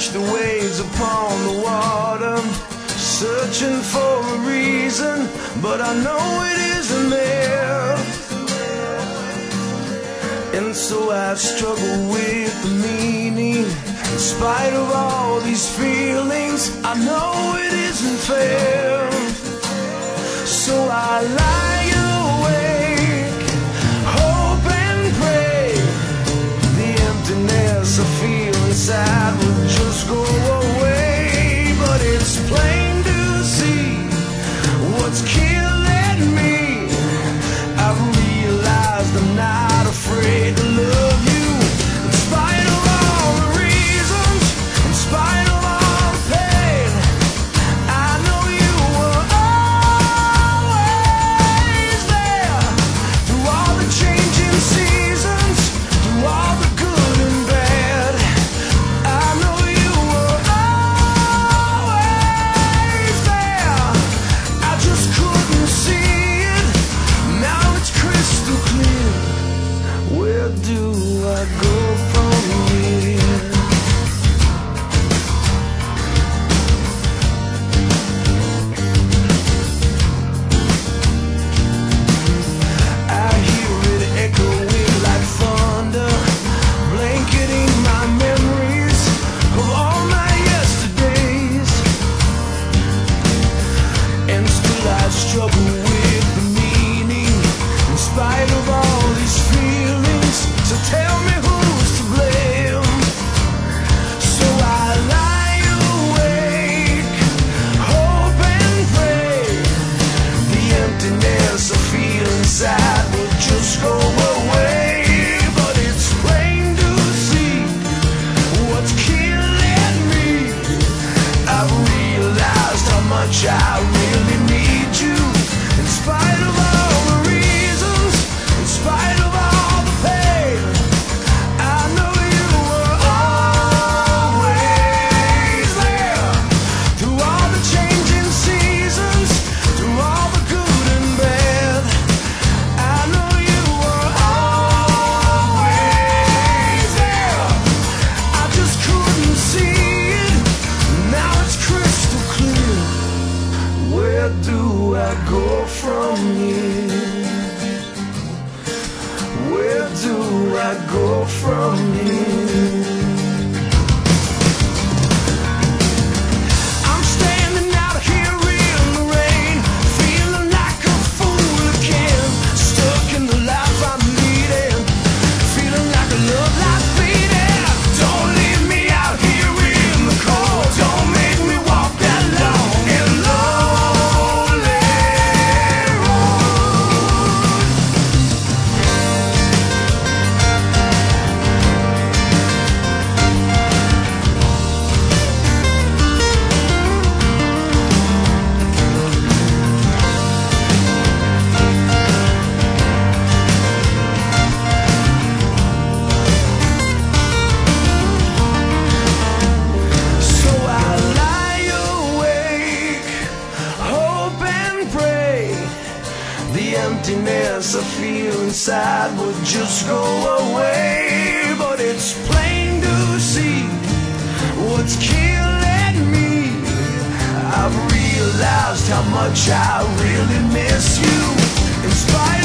watch the waves upon the water, searching for a reason, but I know it isn't there. And so I've struggled with the meaning. In spite of all these feelings, I know it isn't fair. So I lie awake, hope and pray the emptiness I feel inside will just go away. But it's plain to see what's killing me. I've realized I'm not afraid to love you. In spite of all the reasons, in spite of all the pain, I know you were always there. Through all the changing seasons, through all the good and bad, I know you were always there. I just couldn't see it, now it's crystal clear. Where do I go from here? I hear it echoing like thunder, blanketing my memories of all my yesterdays. And still I struggle with the meaning, in spite of all these feelings. So tell me who's to blame. So I lie awake, hope and pray the emptiness I feel inside will just go away. But it's plain to see what's killing me. I've realized how much I really need you. In spite of all the reasons, in spite of all the pain, I know you were always there. Through all the changing seasons, through all the good and bad, I know you were always there. I just couldn't see it, now it's crystal clear. Where do I go from here? Where do I go from here? I'm standing out here in the rain, feeling like a fool again. Stuck in the life I'm leading, feeling like a love life beating. Don't leave me out here in the cold, don't make me walk that long and lonely road. So I lie awake, hope and pray the emptiness I feel inside will just go away. But it's plain to see what's killing me. I've realized how much I really miss you. In spite